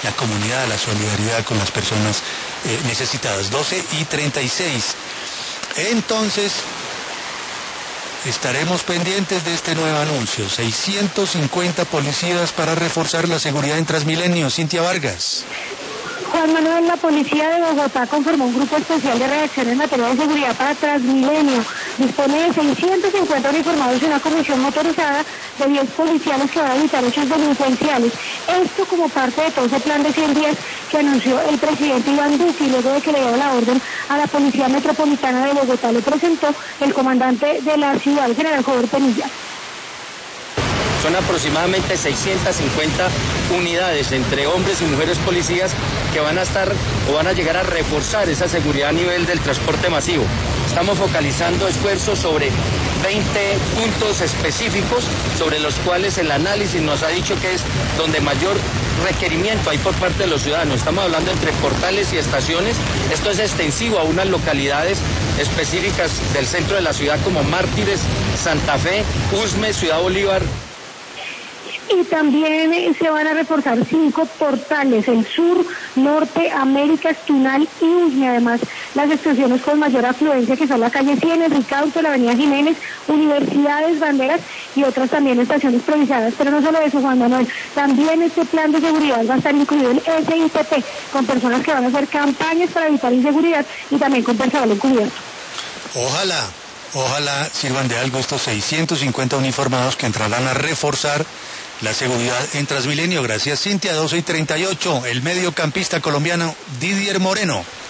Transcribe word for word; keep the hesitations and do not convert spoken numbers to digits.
la comunidad, la solidaridad con las personas eh, necesitadas. doce y treinta y seis. Entonces, estaremos pendientes de este nuevo anuncio. seiscientos cincuenta policías para reforzar la seguridad en Transmilenio. Cintia Vargas. Juan Manuel, la policía de Bogotá conformó un grupo especial de reacción en materia de seguridad para Transmilenio. Dispone de seiscientos cincuenta uniformados y una comisión motorizada de diez policiales que van a evitar hechos delincuenciales. Esto como parte de todo ese plan de cien días que anunció el presidente Iván Duque, y luego de que le dio la orden a la Policía Metropolitana de Bogotá, lo presentó el comandante de la ciudad, el general Jover Penilla. Son aproximadamente seiscientas cincuenta unidades entre hombres y mujeres policías que van a estar o van a llegar a reforzar esa seguridad a nivel del transporte masivo. Estamos focalizando esfuerzos sobre veinte puntos específicos sobre los cuales el análisis nos ha dicho que es donde mayor requerimiento hay por parte de los ciudadanos. Estamos hablando entre portales y estaciones. Esto es extensivo a unas localidades específicas del centro de la ciudad como Mártires, Santa Fe, Usme, Ciudad Bolívar. Y también eh, se van a reforzar cinco portales, el Sur, Norte, Américas, Tunal y Usme. Además, las estaciones con mayor afluencia, que son la calle cien, Enrique Auto, la avenida Jiménez, Universidades, Banderas y otras también estaciones provinciales. Pero no solo eso, Juan Manuel, también este plan de seguridad va a estar incluido el S I P P, con personas que van a hacer campañas para evitar inseguridad y también con personal encubierto. Ojalá, ojalá sirvan de algo estos seiscientos cincuenta uniformados que entrarán a reforzar la seguridad en Transmilenio. Gracias, Cintia. doce y treinta y ocho. El mediocampista colombiano Didier Moreno